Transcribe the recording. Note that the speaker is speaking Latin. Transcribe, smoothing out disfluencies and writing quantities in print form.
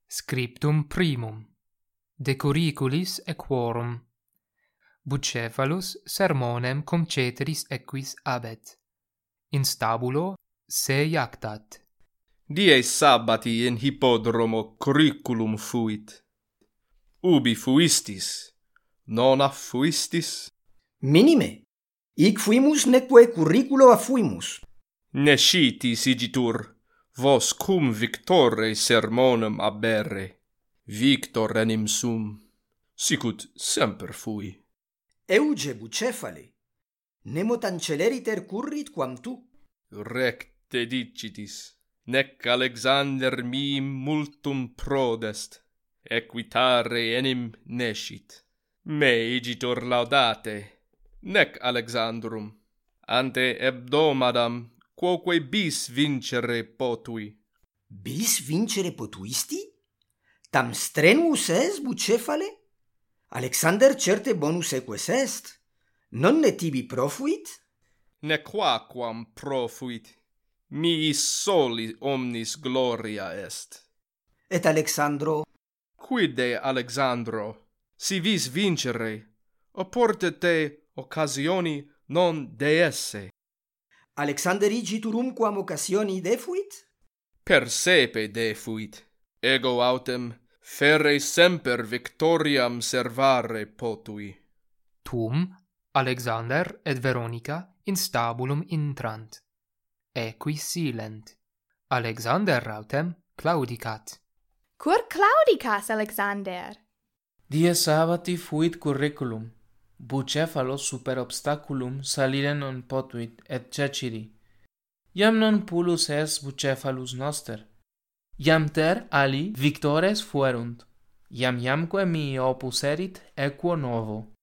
Scriptum primum. De curriculis equorum. Bucephalus sermonem cum ceteris equis habet. In stabulo se iactat. Die sabbati in hippodromo curriculum fuit. Ubi fuistis? Non affuistis? Minime. Hic fuimus neque curriculo affuimus. Nesciti sigitur, vos cum victore sermonum aberre. Victor enim sum, sicut semper fui. Euge Bucephale. Nemo tanceleriter currit quam tu. Recte dicitis, nec Alexander mi multum prodest, equitare enim nescit. Me igitur laudate, nec Alexandrum, ante hebdomadam quoque bis vincere potui. Bis vincere potuisti? Tam strenuus es, Bucephale? Alexander certe bonus eques est. Non ne tibi profuit? Nequaquam profuit, miis soli omnis gloria est. Et Alexandro? Quide Alexandro, si vis vincere, oporte te occasioni non deesse. Alexander igiturum quam occasioni defuit? Persepe defuit, ego autem ferre semper victoriam servare potui. Tum Alexander et Veronica in stabulum intrant. Equi silent. Alexander autem claudicat. Cur claudicas, Alexander? Die sabbati fuit curriculum. Bucephalos super obstaculum salire non potuit et ceciri. Iam non pullus es Bucephalus noster. Iam ter ali victores fuerunt. Iamque mi opus erit equo novo.